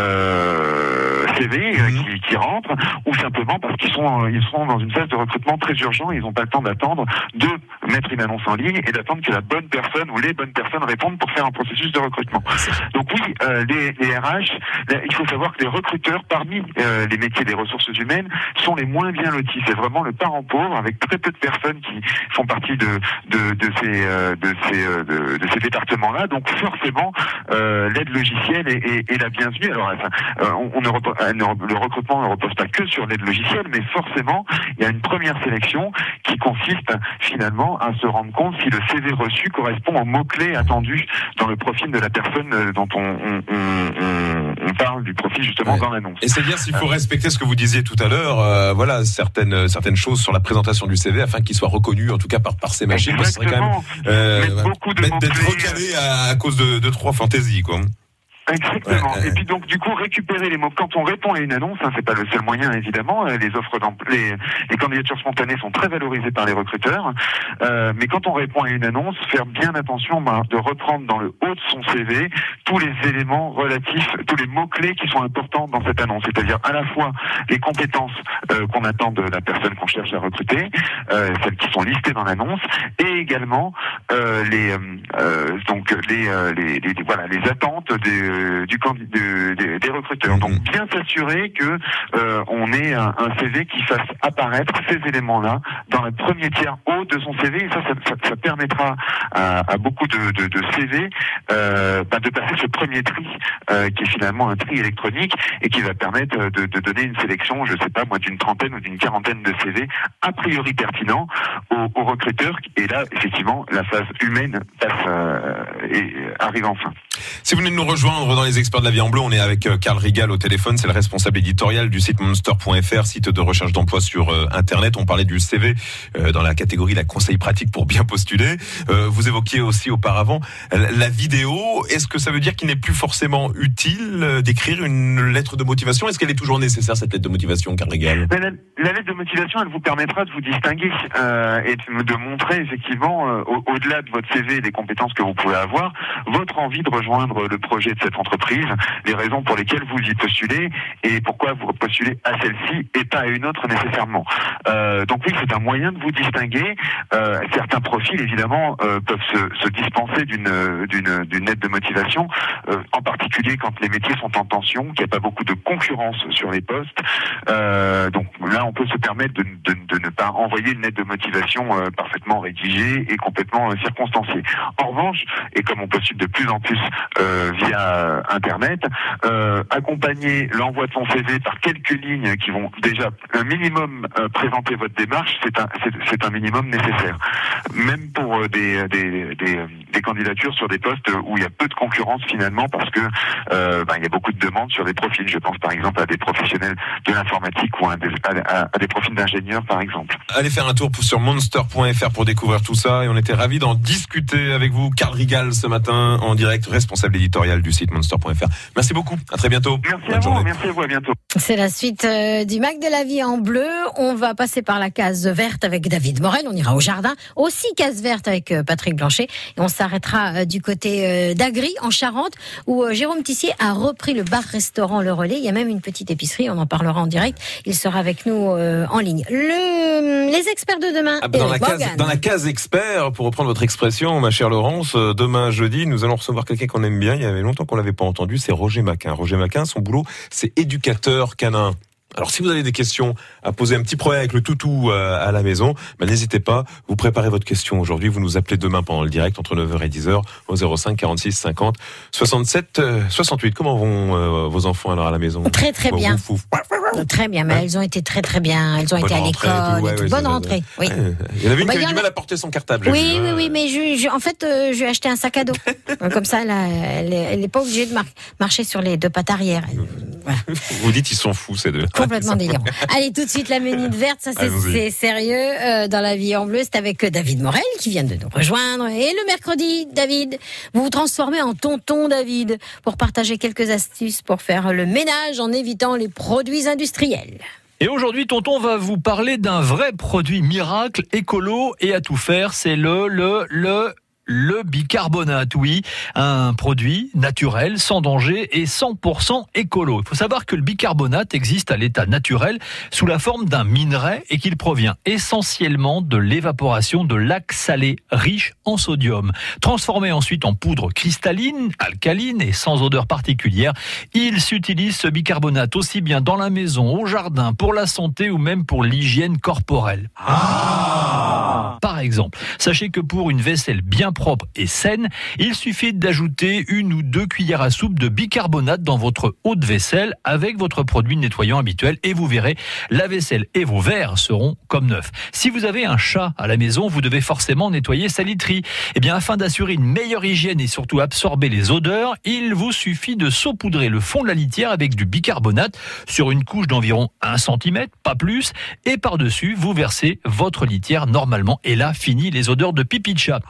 Speaker 18: euh, C V euh, qui, qui rentrent, ou simplement parce qu'ils sont, ils sont dans une phase de recrutement très urgent et ils n'ont pas le temps d'attendre de mettre une annonce en ligne et d'attendre que la bonne personne ou les bonnes personnes répondent pour faire un processus de recrutement. Donc oui, euh, les, les R H, il faut savoir que les recruteurs, parmi euh, les métiers des ressources humaines, sont les moins bien lotis. C'est vraiment le parent pauvre, avec très peu de personnes qui font partie de, de, de, ces, euh, de, ces, euh, de, de ces départements-là. Donc forcément, euh, l'aide logicielle est, est, est la bienvenue. Alors, enfin, euh, on, on ne repose, le recrutement ne repose pas que sur l'aide logicielle, mais forcément, il y a une première sélection qui consiste finalement à se rendre compte si le C V reçu correspond aux mots-clés attendus dans le profil de la personne dont on, on, on, on parle du profil justement ouais. dans l'annonce.
Speaker 3: Et c'est-à-dire s'il faut respecter ce que vous disiez tout à l'heure, euh, voilà certaines certaines choses sur la présentation du C V afin qu'il soit reconnu en tout cas par par ces machines.
Speaker 18: Exactement.
Speaker 3: Parce que ce serait quand même euh,
Speaker 18: mettre beaucoup de
Speaker 3: d'être recalé à, à cause de, de trois fantaisies quoi.
Speaker 18: Exactement.
Speaker 3: Ouais, ouais.
Speaker 18: Et puis donc du coup récupérer les mots. Quand on répond à une annonce, hein, c'est pas le seul moyen évidemment. Les offres d'emploi, les, les candidatures spontanées sont très valorisées par les recruteurs. Euh, mais quand on répond à une annonce, faire bien attention bah, de reprendre dans le haut de son C V tous les éléments relatifs, tous les mots clés qui sont importants dans cette annonce. C'est-à-dire à la fois les compétences euh, qu'on attend de la personne qu'on cherche à recruter, euh, celles qui sont listées dans l'annonce, et également euh, les euh, donc les, euh, les, les voilà les attentes des du candidat de, des, des recruteurs. Donc bien s'assurer que euh, on ait un, un C V qui fasse apparaître ces éléments-là dans le premier tiers haut de son C V. Et ça, ça, ça, ça permettra à, à beaucoup de, de, de C V euh, bah, de passer ce premier tri euh, qui est finalement un tri électronique et qui va permettre de, de donner une sélection, je sais pas moi, d'une trentaine ou d'une quarantaine de C V a priori pertinents aux, aux recruteurs. Et là, effectivement, la phase humaine passe euh, et arrive enfin.
Speaker 3: Si vous venez de nous rejoindre dans les experts de la vie en bleu, on est avec Karl Rigal au téléphone, c'est le responsable éditorial du site monster point f r, site de recherche d'emploi sur euh, internet. On parlait du C V euh, dans la catégorie la conseil pratique pour bien postuler. Euh, vous évoquiez aussi auparavant la, la vidéo. Est-ce que ça veut dire qu'il n'est plus forcément utile euh, d'écrire une lettre de motivation? Est-ce qu'elle est toujours nécessaire, cette lettre de motivation, Karl Rigal?
Speaker 18: la, la, la lettre de motivation, elle vous permettra de vous distinguer euh, et de, de montrer effectivement euh, au, au-delà de votre C V et des compétences que vous pouvez avoir, votre envie de rejoindre le projet de cette entreprise, les raisons pour lesquelles vous y postulez et pourquoi vous postulez à celle-ci et pas à une autre nécessairement. Euh, donc oui, c'est un moyen de vous distinguer. Euh, certains profils, évidemment, euh, peuvent se, se dispenser d'une, d'une, d'une lettre de motivation, euh, en particulier quand les métiers sont en tension, qu'il n'y a pas beaucoup de concurrence sur les postes. Euh, donc là, on peut se permettre de, de, de ne pas envoyer une lettre de motivation euh, parfaitement rédigée et complètement euh, circonstanciée. En revanche, et comme on postule de plus en plus Euh, via Internet, euh, accompagner l'envoi de son C V par quelques lignes qui vont déjà un minimum euh, présenter votre démarche, c'est un, c'est, c'est un minimum nécessaire. Même pour euh, des, des, des, des candidatures sur des postes où il y a peu de concurrence finalement, parce que euh, ben, il y a beaucoup de demandes sur des profils. Je pense par exemple à des professionnels de l'informatique ou à des, à, à des profils d'ingénieurs par exemple.
Speaker 3: Allez faire un tour sur monster point f r pour découvrir tout ça, et on était ravis d'en discuter avec vous, Karl Rigal, ce matin en direct, responsable éditorial du site monster point f r. Merci beaucoup, à très bientôt.
Speaker 18: Merci
Speaker 3: Bonne
Speaker 18: à vous,
Speaker 3: journée.
Speaker 18: merci à vous, à bientôt.
Speaker 2: C'est la suite euh, du Mac de la vie en bleu. On va passer par la case verte avec David Morel. On ira au jardin. Aussi case verte avec euh, Patrick Blanchet. Et on s'arrêtera euh, du côté euh, d'Agri, en Charente, où euh, Jérôme Tissier a repris le bar-restaurant Le Relais. Il y a même une petite épicerie. On en parlera en direct. Il sera avec nous euh, en ligne. Le, les experts de demain.
Speaker 3: Ah bah dans, la
Speaker 2: Morgan.
Speaker 3: case, dans la case expert, pour reprendre votre expression, ma chère Laurence, euh, demain jeudi, nous allons recevoir quelqu'un qu'on aime bien. Il y avait longtemps qu'on l'avait pas entendu, c'est Roger Maquin. Roger Maquin, son boulot, c'est éducateur canin. Alors, si vous avez des questions à poser, un petit problème avec le toutou euh, à la maison, ben, n'hésitez pas, vous préparez votre question aujourd'hui, vous nous appelez demain pendant le direct entre neuf heures et dix heures au zéro cinq quarante-six cinquante soixante-sept soixante-huit. Comment vont euh, vos enfants alors à la maison?
Speaker 2: Très très
Speaker 3: Bon,
Speaker 2: bien.
Speaker 3: ouf, ouf.
Speaker 2: Très bien, mais elles ont été très très bien. Elles ont
Speaker 3: Bonne
Speaker 2: été à
Speaker 3: rentrée,
Speaker 2: l'école.
Speaker 3: tout, ouais,
Speaker 2: et tout.
Speaker 3: ouais,
Speaker 2: Bonne
Speaker 3: ça,
Speaker 2: rentrée. Oui.
Speaker 3: Ouais. Il y en avait une
Speaker 2: Bah,
Speaker 3: qui
Speaker 2: il y
Speaker 3: avait
Speaker 2: en
Speaker 3: du
Speaker 2: a-
Speaker 3: mal à porter son cartable. j'ai
Speaker 2: Oui,
Speaker 3: vu,
Speaker 2: oui,
Speaker 3: hein.
Speaker 2: oui, mais je, je- en fait, euh, je lui ai acheté un sac à dos. Euh, Comme ça, elle, a- elle, est- elle est pas obligée de mar- marcher sur les deux pattes arrière. Elle- voilà.
Speaker 3: Vous dites, ils sont fous, ces deux.
Speaker 2: Complètement délirant. Allez, tout de suite, la minute verte, ça c'est,
Speaker 3: Allons-y.
Speaker 2: c'est sérieux. Euh, dans la vie en bleu, c'est avec David Morel qui vient de nous rejoindre. Et le mercredi, David, vous vous transformez en tonton David pour partager quelques astuces pour faire le ménage en évitant les produits industriels.
Speaker 19: Et aujourd'hui, Tonton va vous parler d'un vrai produit miracle, écolo et à tout faire. C'est le, le, le... Le bicarbonate, oui, un produit naturel, sans danger et cent pour cent écolo. Il faut savoir que le bicarbonate existe à l'état naturel sous la forme d'un minerai et qu'il provient essentiellement de l'évaporation de lacs salés riches en sodium. Transformé ensuite en poudre cristalline, alcaline et sans odeur particulière, il s'utilise ce bicarbonate aussi bien dans la maison, au jardin, pour la santé ou même pour l'hygiène corporelle. Ah Par exemple, sachez que pour une vaisselle bien propre et saine, il suffit d'ajouter une ou deux cuillères à soupe de bicarbonate dans votre eau de vaisselle avec votre produit nettoyant habituel et vous verrez, la vaisselle et vos verres seront comme neufs. Si vous avez un chat à la maison, vous devez forcément nettoyer sa literie. Eh bien, afin d'assurer une meilleure hygiène et surtout absorber les odeurs, il vous suffit de saupoudrer le fond de la litière avec du bicarbonate sur une couche d'environ un centimètre, pas plus, et par-dessus, vous versez votre litière normalement et là, fini les odeurs de pipi de chat.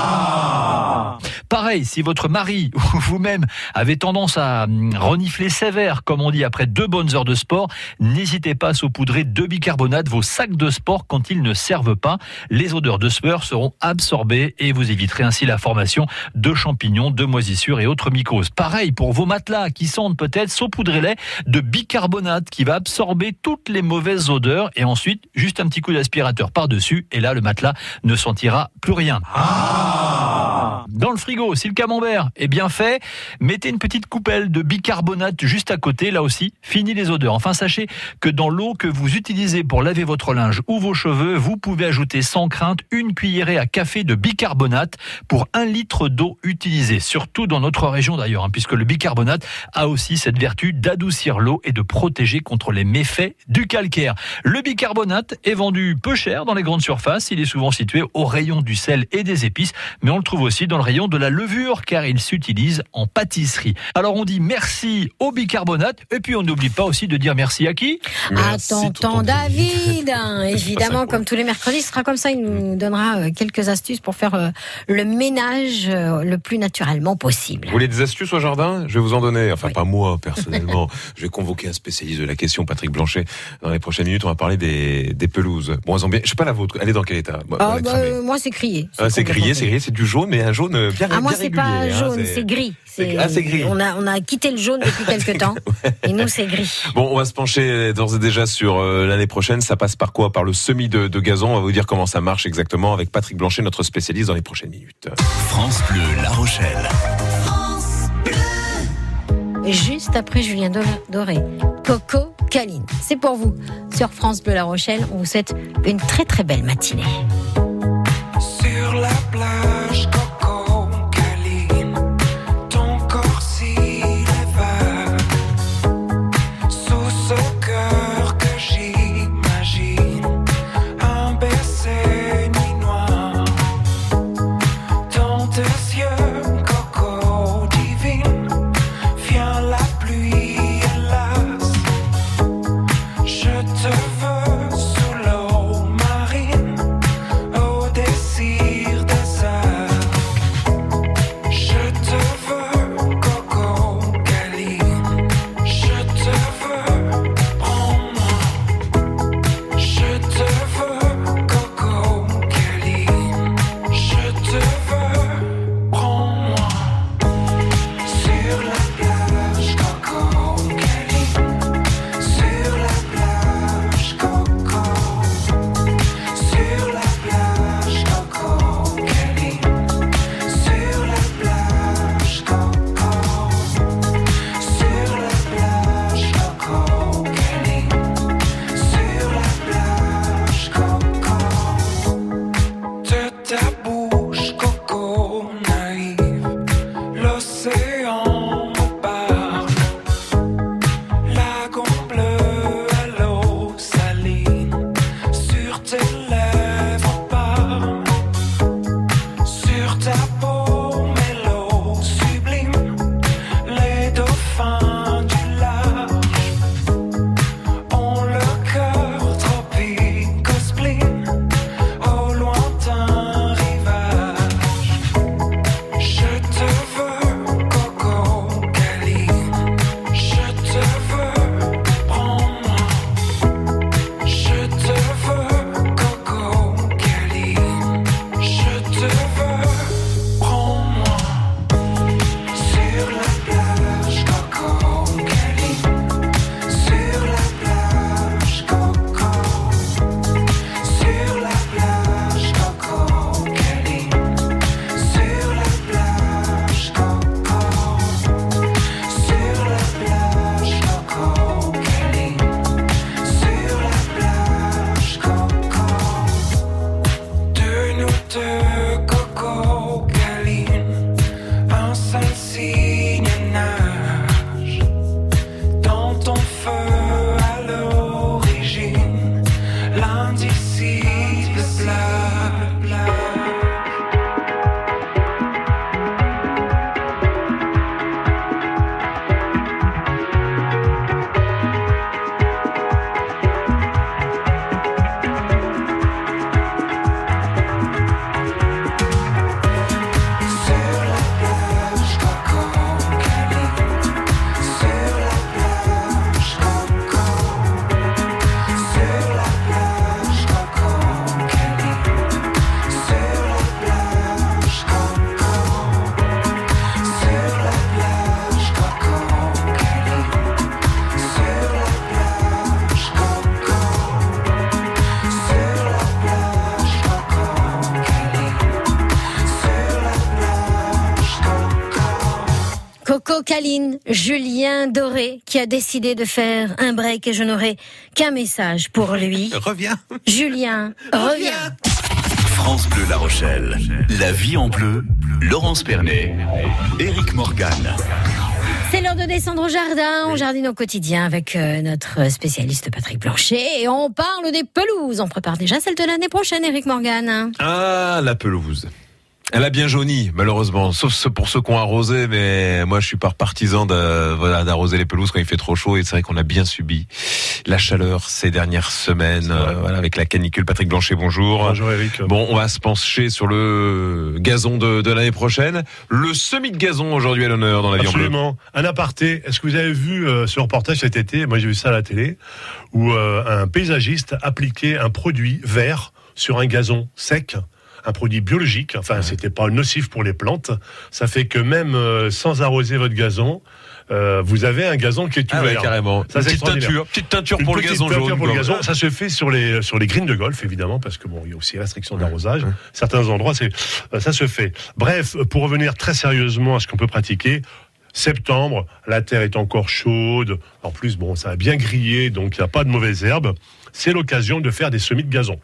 Speaker 19: Ah Pareil, si votre mari ou vous-même avez tendance à renifler sévère, comme on dit, après deux bonnes heures de sport, n'hésitez pas à saupoudrer de bicarbonate vos sacs de sport quand ils ne servent pas. Les odeurs de sueur seront absorbées et vous éviterez ainsi la formation de champignons, de moisissures et autres mycoses. Pareil pour vos matelas qui sentent peut-être, saupoudrez-les de bicarbonate qui va absorber toutes les mauvaises odeurs et ensuite juste un petit coup d'aspirateur par-dessus et là le matelas ne sentira plus rien. Ah Dans le frigo, si le camembert est bien fait, mettez une petite coupelle de bicarbonate juste à côté, là aussi, fini les odeurs. Enfin, sachez que dans l'eau que vous utilisez pour laver votre linge ou vos cheveux, vous pouvez ajouter sans crainte une cuillerée à café de bicarbonate pour un litre d'eau utilisée, surtout dans notre région d'ailleurs, hein, puisque le bicarbonate a aussi cette vertu d'adoucir l'eau et de protéger contre les méfaits du calcaire. Le bicarbonate est vendu peu cher dans les grandes surfaces, il est souvent situé au rayon du sel et des épices, mais on le trouve aussi dans le rayon de la levure, car il s'utilise en pâtisserie. Alors on dit merci au bicarbonate, et puis on n'oublie pas aussi de dire merci à qui ?
Speaker 2: À tonton David, hein, évidemment, comme tous les mercredis, ce sera comme ça, il nous donnera quelques astuces pour faire le ménage le plus naturellement possible.
Speaker 3: Vous voulez des astuces au jardin ? Je vais vous en donner, enfin oui. Pas moi personnellement, je vais convoquer un spécialiste de la question, Patrick Blanchet. Dans les prochaines minutes, on va parler des, des pelouses. Bon, elles ont bien... Je sais pas la vôtre, elle est dans quel état ? Bon,
Speaker 2: oh, bah, euh, moi c'est crié.
Speaker 3: C'est, ah, c'est crié, c'est crié, c'est du jaune, mais un jaune bien,
Speaker 2: ah,
Speaker 3: bien
Speaker 2: moi,
Speaker 3: régulier.
Speaker 2: Moi c'est pas jaune,
Speaker 3: hein,
Speaker 2: c'est... c'est gris. C'est...
Speaker 3: Ah, c'est gris.
Speaker 2: On a, on a quitté le jaune depuis quelques temps, ouais. Et nous c'est gris.
Speaker 3: Bon, on va se pencher d'ores et déjà sur euh, l'année prochaine. Ça passe par quoi ? Par le semis de, de gazon. On va vous dire comment ça marche exactement avec Patrick Blanchet, notre spécialiste, dans les prochaines minutes.
Speaker 1: France Bleu, La Rochelle.
Speaker 2: France Bleu. Juste après Julien Doré, Coco Caline. C'est pour vous. Sur France Bleu La Rochelle, on vous souhaite une très très belle matinée.
Speaker 17: Sur la plage, Coco Caline, ton corps s'élève sous ce cœur que j'imagine, un baiser nuit noire, dans tes yeux, Coco divine, vient la pluie, hélas, je te veux sous l'eau marine, au désir des heures.
Speaker 2: cocaline, Julien Doré, qui a décidé de faire un break et je n'aurai qu'un message pour lui.
Speaker 3: Reviens.
Speaker 2: Julien, reviens.
Speaker 1: France Bleu La Rochelle. La vie en bleu, Laurence Pernet, Éric Morgan.
Speaker 2: C'est l'heure de descendre au jardin, on jardine au quotidien avec euh, notre spécialiste Patrick Blanchet et on parle des pelouses. On prépare déjà celle de l'année prochaine, Éric Morgan.
Speaker 3: Ah, la pelouse. Elle a bien jauni, malheureusement, sauf ceux pour ceux qui ont arrosé, mais moi je suis pas partisan de, voilà, d'arroser les pelouses quand il fait trop chaud, et c'est vrai qu'on a bien subi la chaleur ces dernières semaines, euh, voilà, avec la canicule. Patrick Blanchet, bonjour.
Speaker 20: Bonjour Eric.
Speaker 3: Bon, on va se pencher sur le gazon de, de l'année prochaine. Le semis de gazon aujourd'hui à l'honneur dans la vie en bleu.
Speaker 20: Absolument. Un aparté, est-ce que vous avez vu euh, ce reportage cet été, moi j'ai vu ça à la télé, où euh, un paysagiste appliquait un produit vert sur un gazon sec, un produit biologique, enfin ouais. C'était pas nocif pour les plantes, ça fait que même euh, sans arroser votre gazon, euh, vous avez un gazon qui est tout
Speaker 3: ah
Speaker 20: vert.
Speaker 3: Ouais, carrément. Ça,
Speaker 20: une
Speaker 3: petite teinture, petite teinture
Speaker 20: une
Speaker 3: pour le gazon jaune.
Speaker 20: Pour le gazon. Ça se fait sur les sur les greens de golf évidemment, parce que bon, il y a aussi restriction d'arrosage. Ouais. Certains endroits, c'est ça se fait. Bref, pour revenir très sérieusement à ce qu'on peut pratiquer. Septembre, la terre est encore chaude. En plus, bon, ça a bien grillé, donc il n'y a pas de mauvaises herbes. C'est l'occasion de faire des semis de gazon.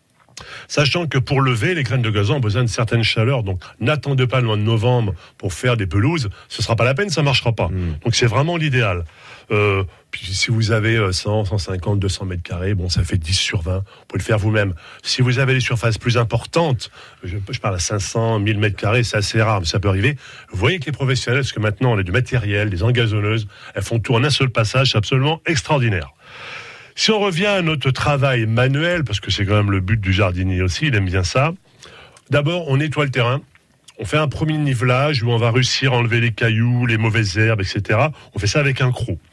Speaker 20: Sachant que pour lever, les graines de gazon ont besoin de certaines chaleurs, donc n'attendez pas le mois de novembre pour faire des pelouses, ce sera pas la peine, ça marchera pas. Mmh. Donc c'est vraiment l'idéal. Euh, puis si vous avez cent, cent cinquante, deux cents mètres carrés, bon, ça fait dix sur vingt, vous pouvez le faire vous-même. Si vous avez des surfaces plus importantes, je, je parle à cinq cents, mille mètres carrés, c'est assez rare, mais ça peut arriver. Vous voyez que les professionnels, parce que maintenant on a du matériel, des engazonneuses, elles font tout en un seul passage, c'est absolument extraordinaire. Si on revient à notre travail manuel, parce que c'est quand même le but du jardinier aussi, il aime bien ça. D'abord, on nettoie le terrain. On fait un premier nivelage où on va réussir à enlever les cailloux, les mauvaises herbes, et cetera. On fait ça avec un croc.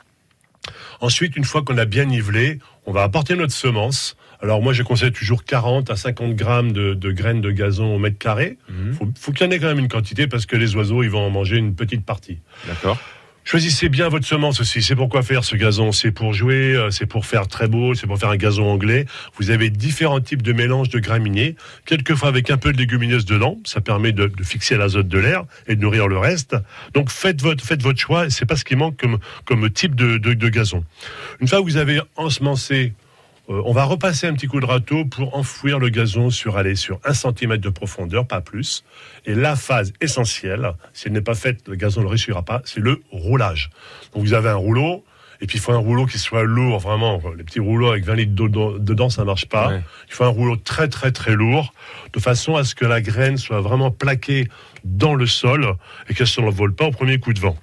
Speaker 20: Ensuite, une fois qu'on a bien nivelé, on va apporter notre semence. Alors moi, je conseille toujours quarante à cinquante grammes de, de graines de gazon au mètre carré. Il mmh. faut, faut qu'il y en ait quand même une quantité parce que les oiseaux, ils vont en manger une petite partie.
Speaker 3: D'accord.
Speaker 20: Choisissez bien votre semence aussi. C'est pour quoi faire ce gazon. C'est pour jouer, c'est pour faire très beau, c'est pour faire un gazon anglais. Vous avez différents types de mélanges de graminées, quelquefois avec un peu de légumineuses dedans. Ça permet de, de fixer l'azote de l'air et de nourrir le reste. Donc faites votre, faites votre choix. C'est pas ce qui manque comme, comme type de, de, de gazon. Une fois que vous avez ensemencé, Euh, on va repasser un petit coup de râteau pour enfouir le gazon sur, allez, sur un centimètre de profondeur, pas plus. Et la phase essentielle, si elle n'est pas faite, le gazon ne le réussira pas, c'est le roulage. Donc vous avez un rouleau, et puis il faut un rouleau qui soit lourd, vraiment. Les petits rouleaux avec vingt litres d'eau dedans, ça ne marche pas. Ouais. Il faut un rouleau très très très lourd, de façon à ce que la graine soit vraiment plaquée dans le sol et qu'elle ne s'envole pas au premier coup de vent.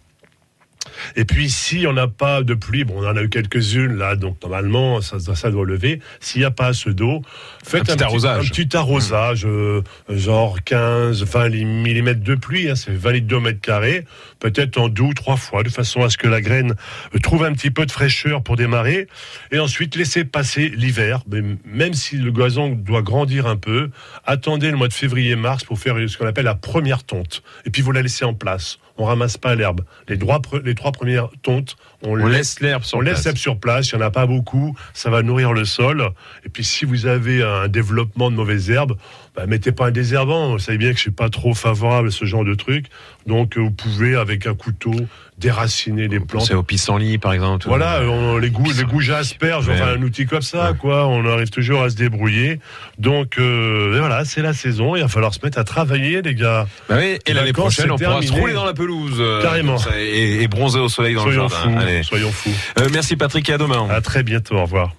Speaker 20: Et puis, si on n'a pas de pluie, bon, on en a eu quelques-unes là, donc normalement, ça, ça doit lever. S'il n'y a pas assez d'eau, faites un, un, petit, arrosage. un petit arrosage, mmh. euh, genre quinze, vingt millimètres de pluie, hein, c'est vingt litres d'eau au mètre carré, peut-être en deux ou trois fois, de façon à ce que la graine trouve un petit peu de fraîcheur pour démarrer. Et ensuite, laissez passer l'hiver. Mais même si le gazon doit grandir un peu, attendez le mois de février-mars pour faire ce qu'on appelle la première tonte. Et puis, vous la laissez en place. On ramasse pas l'herbe. Les, droits, les trois premières tontes, on,
Speaker 3: on laisse l'herbe sur
Speaker 20: on
Speaker 3: place.
Speaker 20: laisse l'herbe sur place. Il y en a pas beaucoup. Ça va nourrir le sol. Et puis si vous avez un développement de mauvaises herbes, bah, mettez pas un désherbant. Vous savez bien que je suis pas trop favorable à ce genre de truc. Donc vous pouvez avec un couteau déraciner les plantes.
Speaker 3: C'est au pissenlit par exemple.
Speaker 20: Voilà, on, les goûts, les goujats asperges, enfin un outil comme ça, ouais. quoi. On arrive toujours à se débrouiller. Donc euh, voilà, c'est la saison. Il va falloir se mettre à travailler, les gars.
Speaker 3: Bah oui, et l'année prochaine, on pourra se rouler dans la pelouse. Euh,
Speaker 20: Carrément.
Speaker 3: Ça, et, et bronzer au soleil dans
Speaker 20: soyons
Speaker 3: le jardin.
Speaker 20: Fous,
Speaker 3: Allez.
Speaker 20: Soyons fous.
Speaker 3: Euh, merci Patrick et à demain.
Speaker 20: À très bientôt. Au revoir.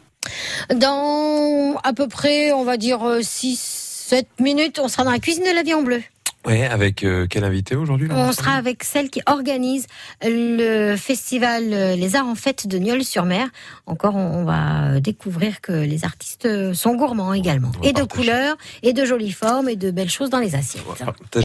Speaker 2: Dans à peu près, on va dire six sept minutes, on sera dans la cuisine de la vie en bleu.
Speaker 3: Ouais, avec euh, quel invité aujourd'hui là,
Speaker 2: on sera avec celle qui organise le festival Les Arts en Fête de Nieul-sur-Mer. Encore, on, on va découvrir que les artistes sont gourmands également. Et de couleurs, et de jolies formes, et de belles choses dans les assiettes.